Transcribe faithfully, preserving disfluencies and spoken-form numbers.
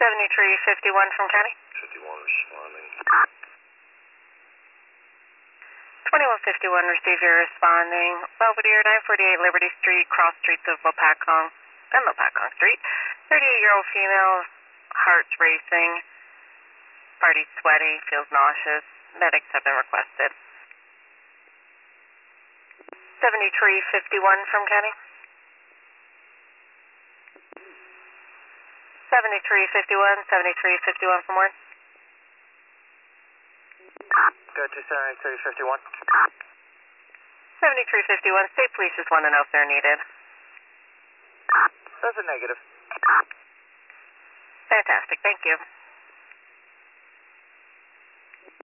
seventy-three fifty-one from county. fifty-one responding. twenty-one fifty-one, receive your responding. Belvedere, nine forty-eight Liberty Street, cross streets of Lopakong and Lopakong Street. thirty-eight-year-old female, heart's racing, party sweaty, feels nauseous. Medics have been requested. seventy-three fifty-one from county. seventy-three fifty-one, seventy-three fifty-one from ward. Go to seventy-three fifty-one. seventy-three fifty-one, state police just want to know if they're needed. That's a negative. Fantastic, thank you.